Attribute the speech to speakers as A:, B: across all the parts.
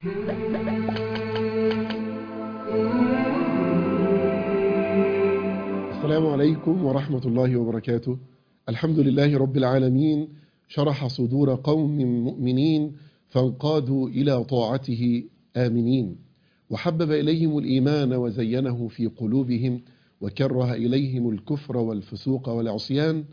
A: السلام عليكم ورحمة الله وبركاته. الحمد لله رب العالمين، شرح صدور قوم مؤمنين فانقادوا إلى طاعته آمنين، وحبب إليهم الإيمان وزينه في قلوبهم، وكره إليهم الكفر والفسوق والعصيان.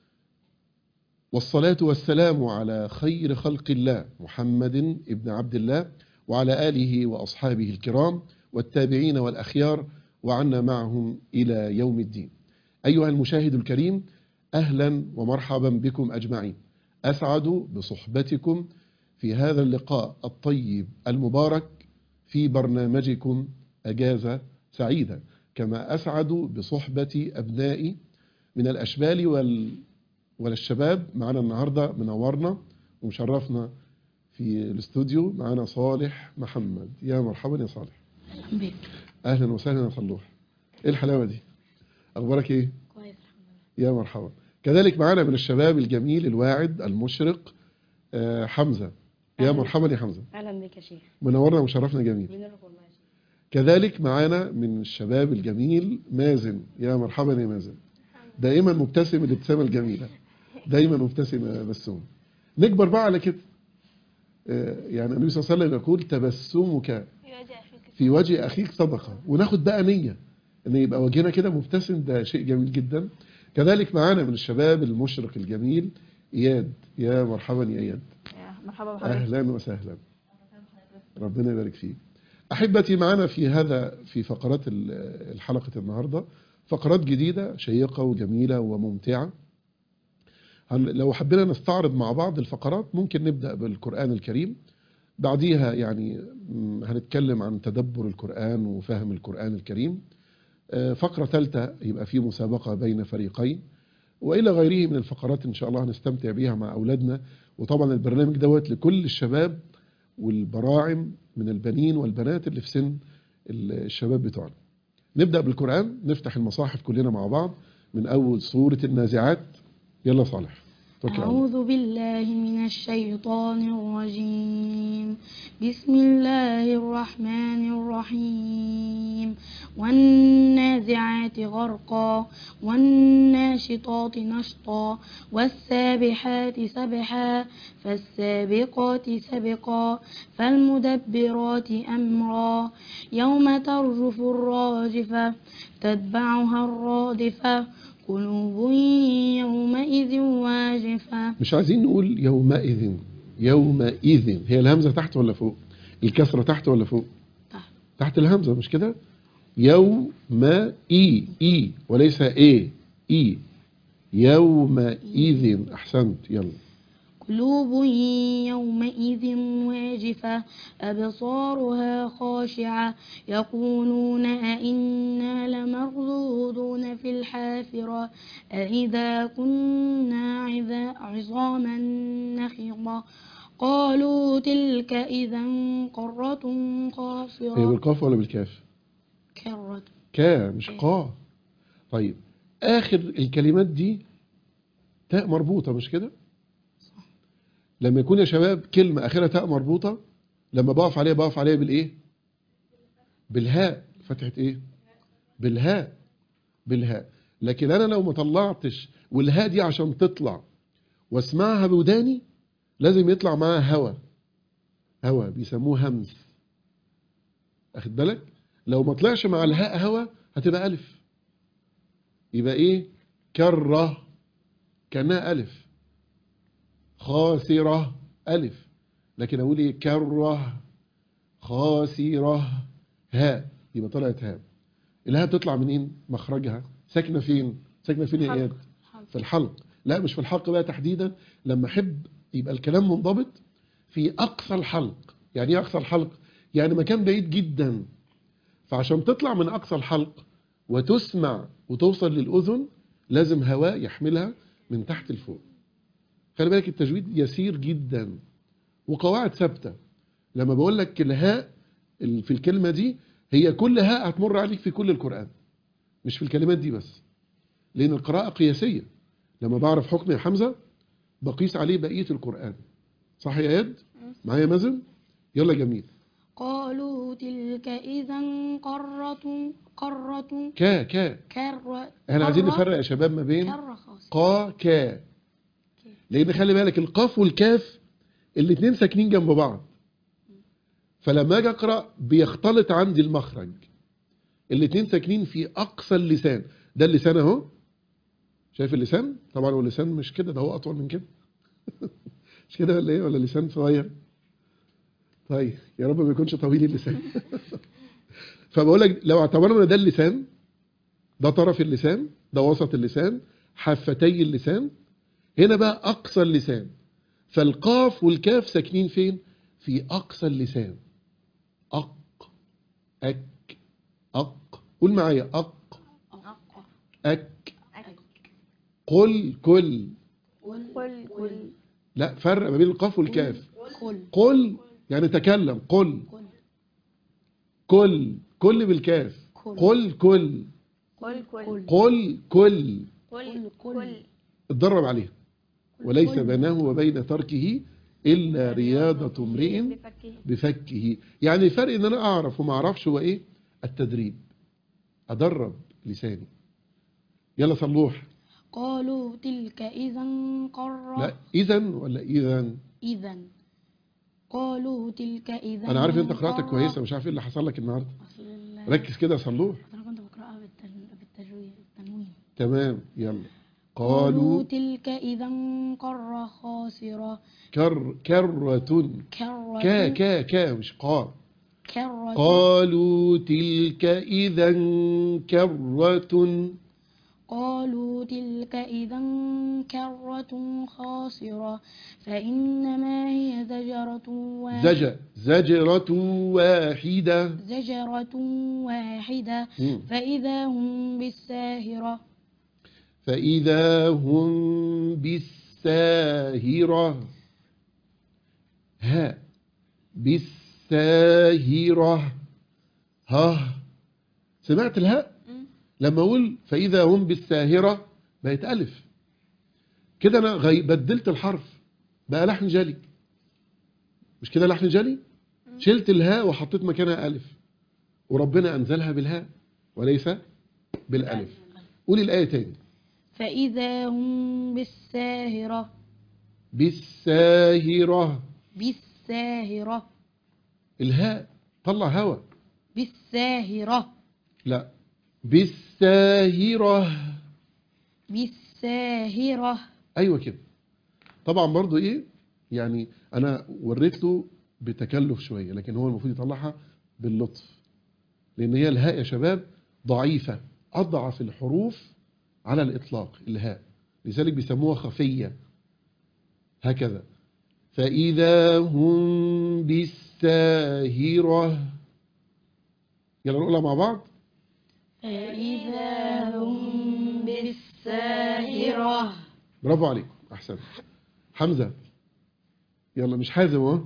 A: والصلاة والسلام على خير خلق الله محمد ابن عبد الله، وعلى آله وأصحابه الكرام والتابعين والأخيار، وعنا معهم إلى يوم الدين. أيها المشاهد الكريم، أهلا ومرحبا بكم أجمعين. أسعد بصحبتكم في هذا اللقاء الطيب المبارك في برنامجكم أجازة سعيدة، كما أسعد بصحبة أبنائي من الأشبال والشباب. معنا النهاردة منورنا ومشرفنا في الاستوديو، معنا صالح محمد. يا مرحبا يا صالح.
B: أهلا بك.
A: أهلا وسهلا يا صلوح. إيه الحلاوة دي؟ أخبارك إيه؟
B: كويس الحمد لله.
A: يا مرحبا. كذلك معنا من الشباب الجميل الواعد المشرق حمزة. يا مرحبا يا حمزة.
B: أهلا بك يا شيخ.
A: منورنا ومشرفنا جميل.
B: بنورك والله يا شيخ.
A: كذلك معنا من الشباب الجميل مازن. يا مرحبا يا مازن. دائما مبتسم الابتسامة الجميلة، دايما مبتسم بسوم. نكبر بقى على كده. يعني النبي صلى الله عليه وسلم يقول تبسمك في وجه أخيك صدقة، وناخد بقى نية ان يبقى وجهنا كده مبتسم، ده شيء جميل جدا. كذلك معانا من الشباب المشرق الجميل إياد. يا مرحبا يا إياد.
B: مرحبا بحضرتك.
A: أهلا وسهلا، ربنا يبارك فيك. أحبتي، معنا في فقرات الحلقة النهاردة فقرات جديدة شيقة وجميلة وممتعة. لو حبينا نستعرض مع بعض الفقرات، ممكن نبدأ بالقرآن الكريم، بعديها يعني هنتكلم عن تدبر القرآن وفهم القرآن الكريم. فقرة ثالثة يبقى في مسابقة بين فريقين، وإلى غيره من الفقرات إن شاء الله هنستمتع بيها مع أولادنا. وطبعا البرنامج دوت لكل الشباب والبراعم من البنين والبنات اللي في سن الشباب بتوعنا. نبدأ بالقرآن، نفتح المصاحف كلنا مع بعض من أول سورة النازعات. يلا صالح.
B: أعوذ بالله من الشيطان الرجيم. بسم الله الرحمن الرحيم. والنازعات غرقا والناشطات نشطا والسابحات سبحا فالسابقات سبقا فالمدبرات أمرا يوم ترجف الراجفة تتبعها الرادفة قلوب يومئذ واجفة.
A: مش عايزين نقول يومئذ، يومئذ. هي الهمزة تحت ولا فوق؟ الكسرة تحت ولا فوق؟
B: تحت.
A: تحت الهمزة، مش كده؟ يومئذ وليس اي يومئذ. احسنت. يلا.
B: قلوب يومئذ واجفة أبصارها خاشعة يقولون أئنا لمردودون في الحافرة أئذا كنا عظاما نخرة قالوا تلك إذا قرة
A: هي
B: خاسرة.
A: بالقاف ولا بالكاف؟
B: كرة.
A: كا مش قا. طيب، آخر الكلمات دي تاء مربوطة، مش كده؟ لما يكون يا شباب كلمة آخرها تاء مربوطة، لما بقف عليها بالإيه؟ بالهاء. فتحة إيه؟ بالهاء. لكن أنا لو ما طلعتش، والهاء دي عشان تطلع واسمعها بوداني لازم يطلع معاها هوا بيسموه همس. أخد بالك؟ لو ما طلعش مع الهاء هوا هتبقى ألف. يبقى إيه؟ كرة كأنها ألف. خاسرة ألف. لكن أقول إيه؟ كرة خاسرة هاء، يبقى طلعت هاء. الهاء بتطلع منين؟ مخرجها ساكنة فين؟ ساكنة فين يا إياد؟ في الحلق. لا، مش في الحلق بقى تحديدا. لما أحب يبقى الكلام منضبط في أقصى الحلق. يعني إيه أقصى الحلق؟ يعني مكان بعيد جدا. فعشان تطلع من أقصى الحلق وتسمع وتوصل للأذن لازم هواء يحملها من تحت لفوق. خلي بالك التجويد يسير جدا وقواعد ثابتة. لما بقول لك الهاء في الكلمة دي، هي كل هاء هتمر عليك في كل القرآن، مش في الكلمات دي بس، لأن القراءة قياسية. لما بعرف حكم يا حمزة بقيس عليه بقية القرآن. صح يا إياد؟ معايا مازن؟ يلا جميل.
B: قالوا تلك إذا قرة كرة
A: احنا عايزين نفرق يا شباب ما بين
B: كرة خاصة
A: قا كا، لان خلي بالك القاف والكاف الاثنين ساكنين جنب بعض، فلما اجي اقرا بيختلط عندي المخرج. الاثنين ساكنين في اقصى اللسان، ده اللسان اهو، شايف اللسان؟ طبعا هو اللسان مش كده، ده هو اطول من كده مش كده ولا ايه؟ ولا لسان صغير؟ طيب يا رب ما يكونش طويل اللسان فبقول لك لو اعتبرنا ده اللسان، ده طرف اللسان، ده وسط اللسان، حفتي اللسان، هنا بقى اقصى اللسان، فالقاف والكاف ساكنين فين؟ في اقصى اللسان. اق اك اق، قول معايا اق اك. قل كل. لا، فرق ما بين القاف والكاف. قل يعني تكلم، قل كل بالكاف، قل كل اتدرب عليها. وليس بينه وبين تركه إلا رياضة امرئ بفكه. يعني الفرق ان انا اعرف وما اعرفش هو ايه؟ التدريب، ادرب لساني. يلا صلوح.
B: قالوا تلك إذا قرة
A: لا اذا ولا اذا؟
B: قالوا تلك إذا
A: انا عارف انت قراءتك
B: قرة.
A: كويسه، مش عارف ايه اللي حصل لك النهارده. ركز كده يا صلوح.
B: أنا كنت بقرأها بالتنوين.
A: تمام يلا.
B: قالوا تلك إذا قرة خاسرة
A: كرة كا مش قا.
B: كرة
A: قالوا تلك إذا كرة
B: قالوا تلك إذا كرة خاسرة فإنما هي زجرة واحدة فإذا هم بالساهرة
A: ها بالساهرة. ها سمعت الهاء؟ لما اقول فإذا هم بالساهرة بقت ألف كده، أنا بدلت الحرف بقى لحن جلي، مش كده لحن جلي؟ شلت الهاء وحطيت مكانها ألف، وربنا أنزلها بالهاء وليس بالألف. قولي الآية تاني.
B: فإذا هم بالساهرة
A: الهاء طلع هوا.
B: بالساهرة
A: لا بالساهرة. أيوة كده. طبعا برضو إيه يعني، أنا وريت له بتكلف شوية، لكن هو المفروض يطلعها باللطف، لأن هي الهاء يا شباب ضعيفة، أضعف الحروف على الإطلاق الهاء، لذلك بيسموها خفية هكذا. فإذا هم بالساهرة. يلا نقولها مع بعض.
B: فإذا هم بالساهرة.
A: برافو عليك، أحسن. حمزة يلا، مش حازم اهو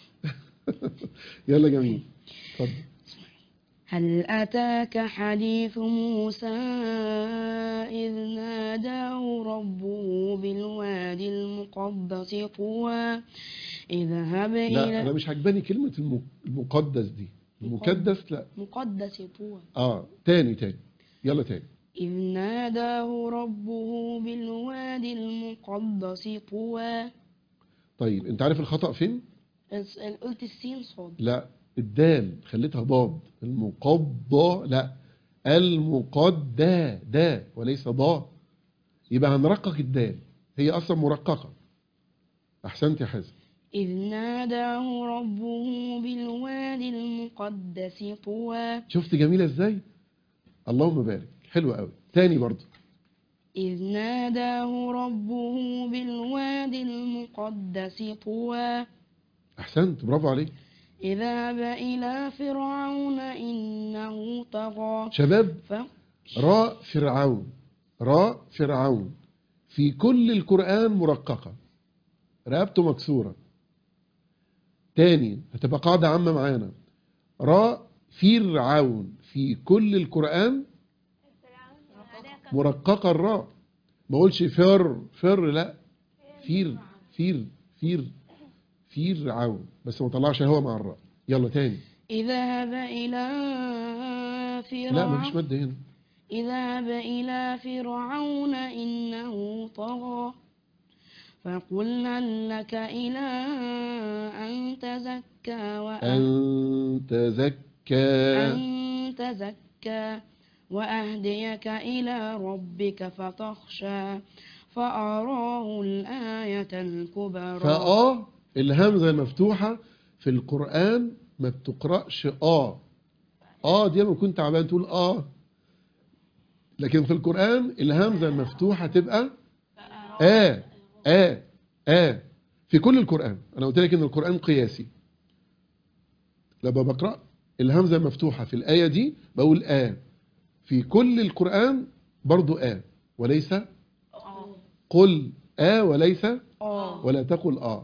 A: يلا جميل، اتفضل.
B: هل أتاك حديث موسى إذ ناداه ربه بالوادي المقدس طوى اذهب إلى.
A: لا أنا مش عجباني كلمة المقدس دي، المكدس لا،
B: مقدس طوى.
A: تاني يلا تاني.
B: إذ ناداه ربه بالوادي المقدس طوى.
A: طيب أنت عارف الخطأ فين؟
B: قلت السين صاد.
A: لا الدال خليتها ضاد. المقضى لا، المقدى دا وليس ضا، يبقى هنرقق الدال، هي أصلا مرققة. أحسنت يا حازم.
B: إذ ناداه ربه بالوادي المقدس طوى.
A: شفت جميلة إزاي؟ اللهم بارك، حلوة قوي. تاني برضو.
B: إذ ناداه ربه بالوادي المقدس طوى.
A: أحسنت، برافو عليك.
B: اذهب إلى فرعون إنه طغى.
A: شباب راء فرعون في كل القرآن مرققة، رقبته مكسورة. تاني هتبقى قاعدة عامة معانا، راء فرعون في كل القرآن مرققة الراء، ما اقولش فر لا، فرعون، بس ما طلعش هوا مع الراء. يلا تاني.
B: اذهب إلى
A: لا مفيش
B: فرعون
A: مد هنا.
B: اذهب إلى فرعون إنه طغى فقل هل لك إلى أن تزكى
A: أن تزكى.
B: أن تزكى وأهديك إلى ربك فتخشى فأراه الآية الكبرى.
A: الهمزة المفتوحة في القرآن ما بتقرأش دي لما كنت تعبان تقول لكن في القرآن الهمزة المفتوحة تبقى في كل القرآن. أنا قلت لك إن القرآن قياسي. لما بقرأ الهمزة المفتوحة في الآية دي بقول في كل القرآن برضو وليس قل وليس ولا تقل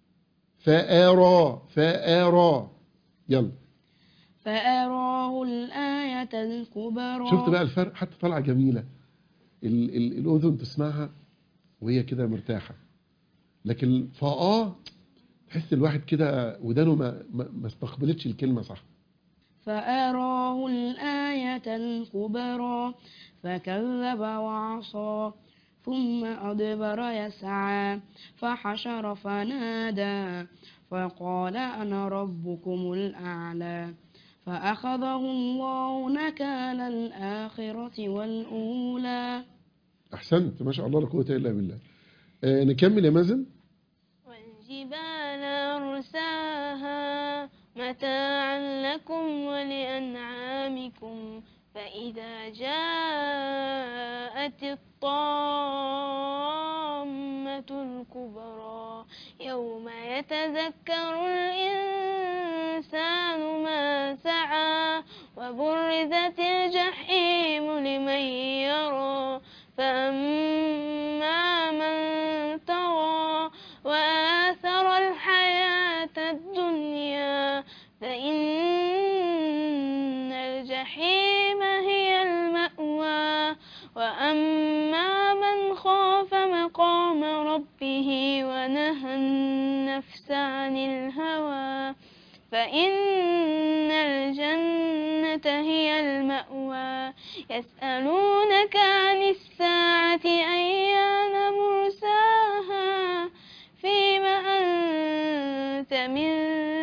A: فآرى يلا.
B: فأراه الآية الكبرى.
A: شفت بقى الفرق؟ حتى طلعة جميلة الأذن تسمعها وهي كده مرتاحة، لكن تحس الواحد كده ودانه ما استقبلتش الكلمة صح.
B: فأراه الآية الكبرى فكذب وعصى ثم أدبر يسعى فحشر فنادى فقال أنا ربكم الأعلى فأخذه الله نكال الآخرة والأولى.
A: أحسنت ما شاء الله لا قوة إلا بالله. نكمل يا مازن.
C: والجبال أرساها متاعا لكم ولأنعامكم فإذا جاءت الطامة الكبرى يوم يتذكر الإنسان ما سعى وبرزت الجحيم لمن يرى فأما من طغى وآثر الحياة الدنيا فإن الجحيم هي المأوى وأما من خاف مقام ربه ونهى النفس عن الهوى فإن الجنة هي المأوى يسألونك عن الساعة أيان مرساها فيم أنت من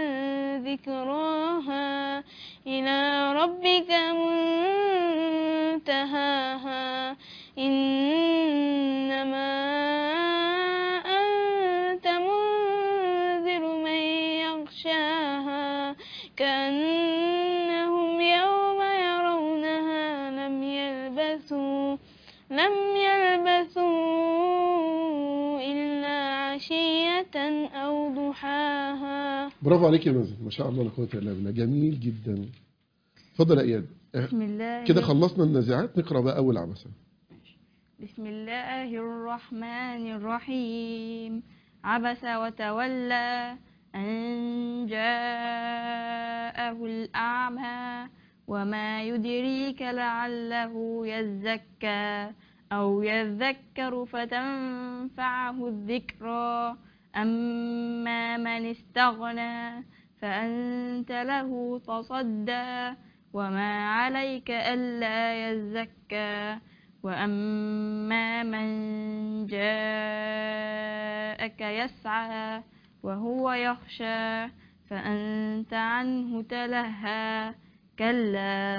C: ذكراها إلى ربك منتهاها إنما أنت منذر من يغشاها كأنهم يوم يرونها لم يلبثوا إلا عشية أو ضحاها.
A: برافو عليك يا مازن ما شاء الله لا قوة إلا بالله، جميل جدا. اتفضل يا إياد.
D: بسم الله
A: كده خلصنا النازعات، نقرأ بقى أول عبسة.
D: بسم الله الرحمن الرحيم. عبس وتولى أن جاءه الأعمى وما يدريك لعله يزكى أو يذكر فتنفعه الذكرى أما من استغنى فأنت له تصدى وما عليك ألا يزكى وأما من جاءك يسعى وهو يخشى فأنت عنه تلهى كلا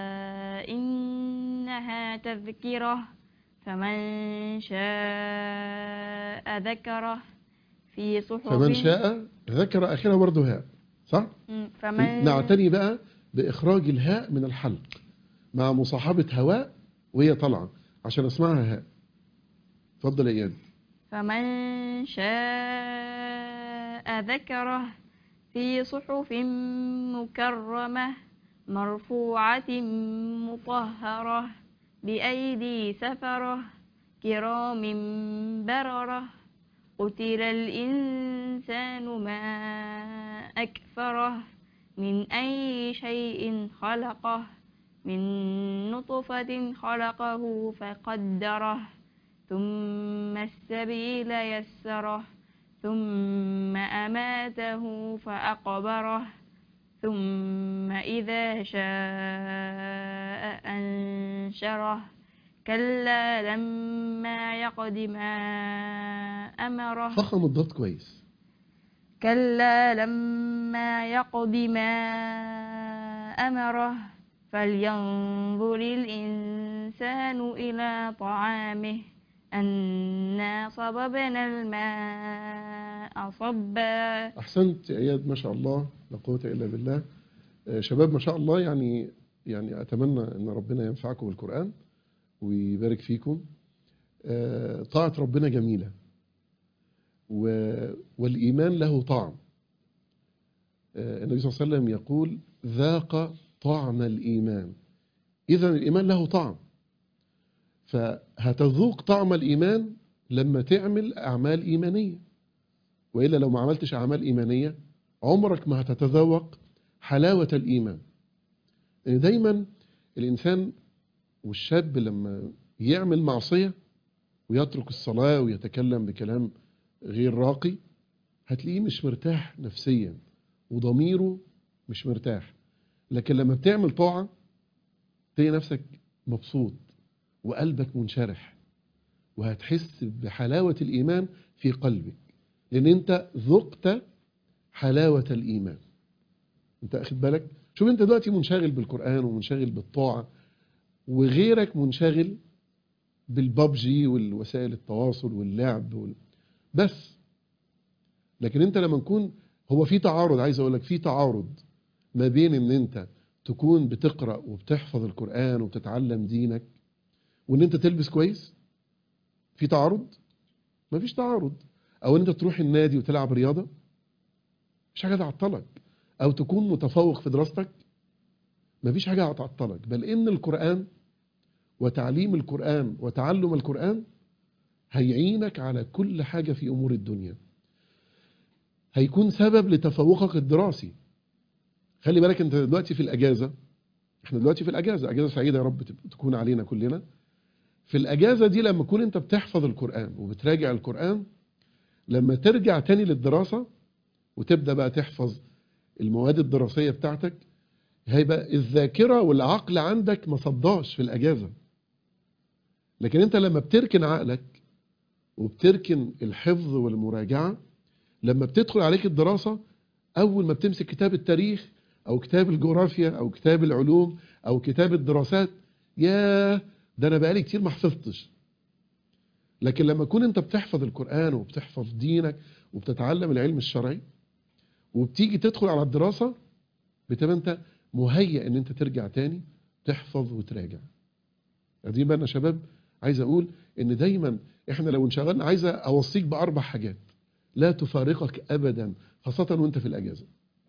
D: إنها تذكرة فمن شاء ذكره في صحف.
A: فمن شاء ذكر آخرها برضه هاء صح؟ نعتني بقى بإخراج الهاء من الحلق مع مصاحبة هواء وهي طالعة عشان اسمعها هاء. اتفضل يا إياد.
D: فمن شاء ذكره في صحف مكرمة مرفوعة مطهرة بأيدي سفرة كرام بررة قتل الإنسان ما أكفره من أي شيء خلقه من نطفة خلقه فقدره ثم السبيل يسره ثم أماته فأقبره ثم إذا شاء أنشره كلا لما يقض ما أمره
A: فخم الضغط كويس.
D: كلا لما يقض ما أمره فلينظر الإنسان إلى طعامه أنا صببنا الماء صبا.
A: أحسنت يا إياد، ما شاء الله لا قوة إلا بالله. شباب ما شاء الله، يعني أتمنى أن ربنا ينفعكم بالقرآن ويبارك فيكم. طاعة ربنا جميلة والإيمان له طعم. النبي صلى الله عليه وسلم يقول ذاق طعم الإيمان. إذن الإيمان له طعم، فهتذوق طعم الإيمان لما تعمل أعمال إيمانية، وإلا لو ما عملتش أعمال إيمانية عمرك ما هتتذوق حلاوة الإيمان. يعني دايما الإنسان والشاب لما يعمل معصية ويترك الصلاة ويتكلم بكلام غير راقي هتلاقيه مش مرتاح نفسيا وضميره مش مرتاح. لكن لما بتعمل طاعة تلاقي نفسك مبسوط وقلبك منشرح، وهتحس بحلاوة الإيمان في قلبك، لأن أنت ذقت حلاوة الإيمان. أنت أخذ بالك؟ شوف أنت دلوقتي منشغل بالقرآن ومنشغل بالطاعة، وغيرك منشغل بالبابجي والوسائل التواصل واللعب بس. لكن أنت لما نكون هو في تعارض، عايز أقول لك في تعارض ما بين أن أنت تكون بتقرأ وبتحفظ القرآن وبتتعلم دينك وأن أنت تلبس كويس. في تعارض؟ ما فيش تعارض. أو أن أنت تروح النادي وتلعب رياضة، مش حاجة تعطلك. أو تكون متفوق في دراستك، ما فيش حاجة هتعطلك. بل إن القرآن وتعليم القرآن وتعلم القرآن هيعينك على كل حاجة في أمور الدنيا، هيكون سبب لتفوقك الدراسي. خلي بالك أنت دلوقتي في الأجازة، احنا دلوقتي في الأجازة، أجازة سعيدة يا رب تكون علينا كلنا. في الأجازة دي لما تكون أنت بتحفظ القرآن وبتراجع القرآن، لما ترجع تاني للدراسة وتبدأ بقى تحفظ المواد الدراسية بتاعتك، هيبقى الذاكرة والعقل عندك ما صداش في الأجازة. لكن أنت لما بتركن عقلك وبتركن الحفظ والمراجعة، لما بتدخل عليك الدراسة، أول ما بتمسك كتاب التاريخ أو كتاب الجغرافيا أو كتاب العلوم أو كتاب الدراسات، ياه ده أنا بقالي كتير ما حفظتش. لكن لما تكون أنت بتحفظ القرآن وبتحفظ دينك وبتتعلم العلم الشرعي وبتيجي تدخل على الدراسة، بتبقى أنت مهيئ أن أنت ترجع تاني تحفظ وتراجع. دي بقى يا شباب عايز أقول أن دايما إحنا لو انشغلنا، عايز أوصيك بأربع حاجات لا تفارقك أبدا، خاصة وأنت في الأجازة.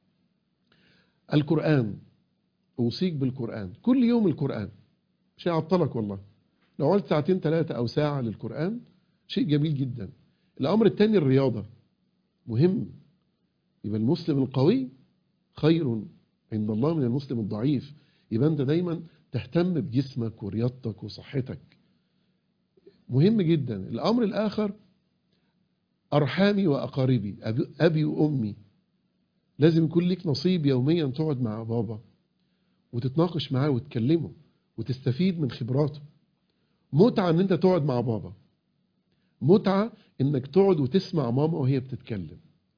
A: القرآن، أوصيك بالقرآن كل يوم. القرآن مش هيعطلك والله، لو عملت ساعتين 3 أو ساعة للقرآن شيء جميل جدا. الأمر الثاني الرياضة، مهم. يبقى المسلم القوي خير عند الله من المسلم الضعيف. يبقى أنت دايما تهتم بجسمك ورياضتك وصحتك، مهم جدا. الأمر الآخر أرحامي وأقاربي، أبي وأمي، لازم يكون لك نصيب يوميا تقعد مع بابا وتتناقش معاه وتكلمه وتستفيد من خبراته. متعة ان انت تقعد مع بابا، متعة انك تقعد وتسمع ماما وهي بتتكلم،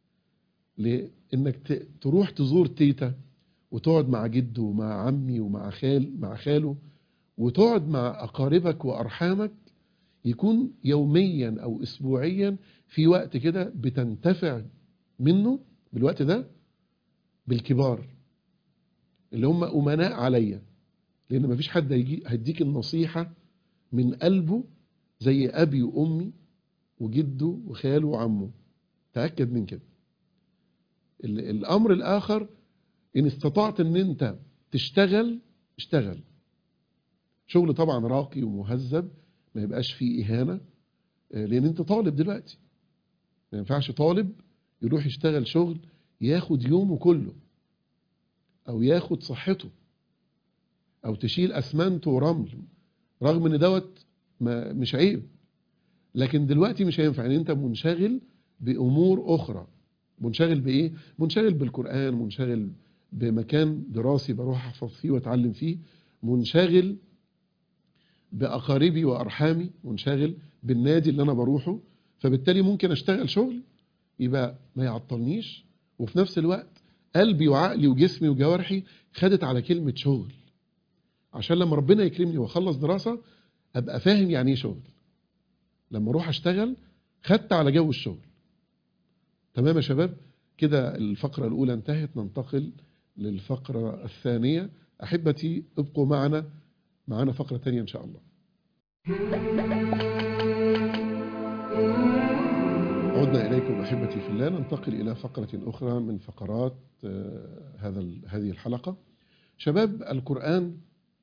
A: لانك تروح تزور تيتا وتقعد مع جده ومع عمي ومع خاله وتقعد مع أقاربك وأرحامك. يكون يوميا أو أسبوعيا في وقت كده بتنتفع منه بالوقت ده بالكبار اللي هم أمناء عليا، لأن مفيش حد هيديك النصيحة من قلبه زي أبي وأمي وجده وخاله وعمه. تأكد من كده. الأمر الآخر، إن استطعت إن أنت تشتغل، اشتغل شغل طبعا راقي ومهذب، ما يبقاش فيه إهانة، لأن أنت طالب دلوقتي. ما ينفعش طالب يروح يشتغل شغل ياخد يومه كله، أو ياخد صحته، أو تشيل أسمنت ورمل، رغم إن دوت مش عيب. لكن دلوقتي مش هينفع، إن أنت منشغل بأمور أخرى. منشغل بإيه؟ منشغل بالقرآن، منشغل بمكان دراسي بروح أحفظ فيه وأتعلم فيه، منشغل بأقاربي وأرحامي، منشغل بالنادي اللي أنا بروحه، فبالتالي ممكن أشتغل شغل يبقى ما يعطلنيش، وفي نفس الوقت قلبي وعقلي وجسمي وجوارحي خدت على كلمة شغل، عشان لما ربنا يكرمني وأخلص دراسة أبقى فاهم يعني إيه شغل. لما أروح أشتغل خدت على جو الشغل. تمام يا شباب؟ كده الفقرة الأولى انتهت، ننتقل للفقرة الثانية. أحبتي ابقوا معنا فقرة تانية إن شاء الله. عدنا إليكم أحبتي في الله، ننتقل إلى فقرة أخرى من فقرات هذه الحلقة. شباب، القرآن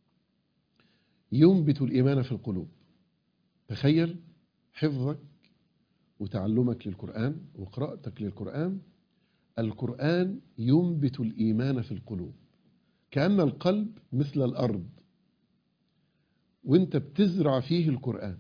A: ينبت الإيمان في القلوب. تخيل حفظك وتعلمك للقرآن وقراءتك للقرآن، القرآن ينبت الإيمان في القلوب، كأن القلب مثل الأرض وانت بتزرع فيه القرآن.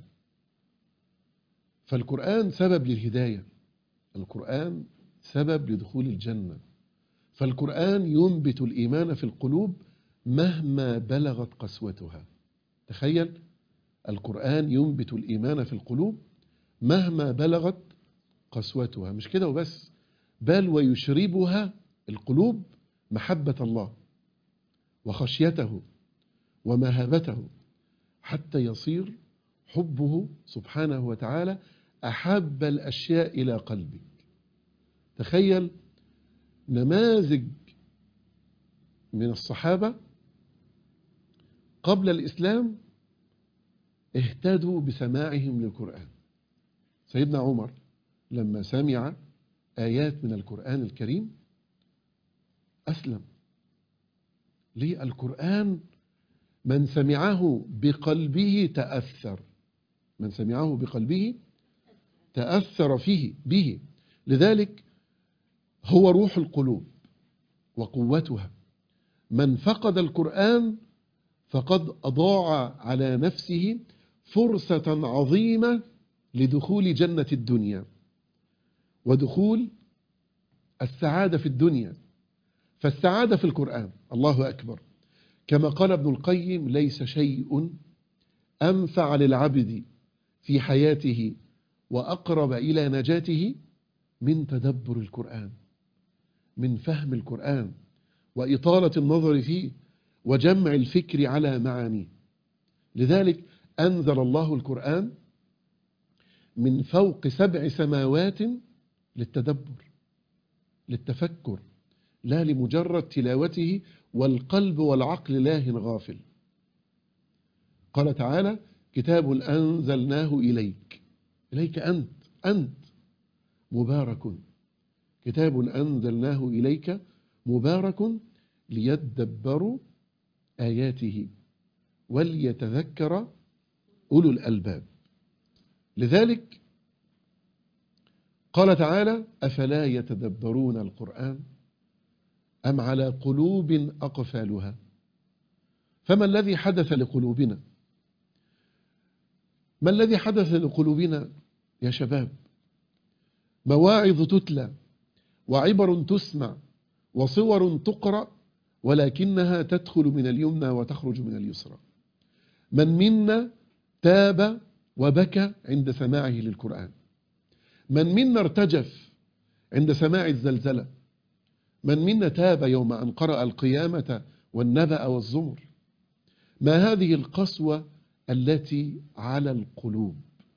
A: فالقرآن سبب للهداية، القرآن سبب لدخول الجنة. فالقرآن ينبت الإيمان في القلوب مهما بلغت قسوتها. تخيل، القرآن ينبت الإيمان في القلوب مهما بلغت قسوتها. مش كده وبس، بل ويشربها القلوب محبة الله وخشيته ومهابته، حتى يصير حبه سبحانه وتعالى أحب الأشياء إلى قلبك. تخيل نماذج من الصحابة قبل الإسلام اهتدوا بسماعهم للقرآن. سيدنا عمر لما سمع آيات من القرآن الكريم أسلم. ليه؟ القرآن من سمعه بقلبه تأثر، من سمعه بقلبه تأثر فيه به، لذلك هو روح القلوب وقوتها. من فقد القرآن فقد أضاع على نفسه فرصة عظيمة لدخول جنة الدنيا ودخول السعادة في الدنيا. فالسعادة في القرآن. الله أكبر. كما قال ابن القيم: ليس شيء أنفع للعبد في حياته وأقرب إلى نجاته من تدبر القرآن، من فهم القرآن وإطالة النظر فيه وجمع الفكر على معانيه. لذلك أنزل الله القرآن من فوق 7 سماوات للتدبر، للتفكر، لا لمجرد تلاوته والقلب والعقل لاه غافل. قال تعالى: كتاب أنزلناه إليك، إليك أنت مبارك، كتاب أنزلناه إليك مبارك ليدبروا آياته وليتذكر أولو الألباب. لذلك قال تعالى: أفلا يتدبرون القرآن أم على قلوب أقفالها. فما الذي حدث لقلوبنا؟ ما الذي حدث لقلوبنا يا شباب؟ مواعظ تتلى وعبر تسمع وصور تقرأ، ولكنها تدخل من اليمنى وتخرج من اليسرى. من منا تاب وبكى عند سماعه للقرآن؟ من منا ارتجف عند سماع الزلزلة؟ من منا تاب يوم أن قرأ القيامة والنبأ والزمر؟ ما هذه القسوة التي على القلوب؟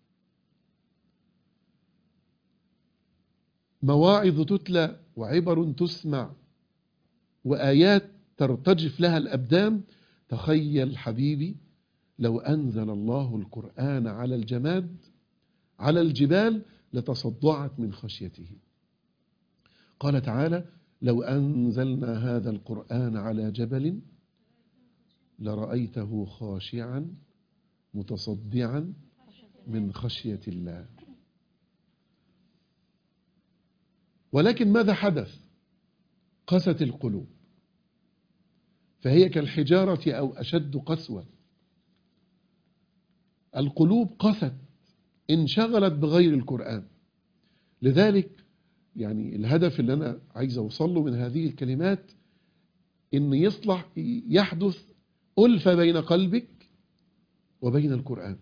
A: مواعظ تتلى وعبر تسمع وآيات ترتجف لها الأبدان. تخيل حبيبي لو أنزل الله القرآن على الجماد، على الجبال، لتصدعت من خشيته. قال تعالى: لو أنزلنا هذا القرآن على جبل لرأيته خاشعا متصدعا من خشية الله. ولكن ماذا حدث؟ قست القلوب، فهي كالحجارة أو أشد قسوة. القلوب قست، انشغلت بغير القرآن. لذلك يعني الهدف اللي أنا عايز أوصله من هذه الكلمات إن يحدث ألفة بين قلبك وبين القرآن،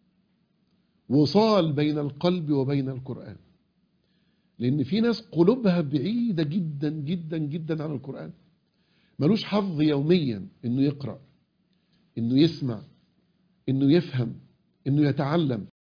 A: وصال بين القلب وبين القرآن. لأن في ناس قلوبها بعيدة جدا جدا جدا عن القرآن، ملوش حظ يوميا إنه يقرأ، إنه يسمع، إنه يفهم، إنه يتعلم.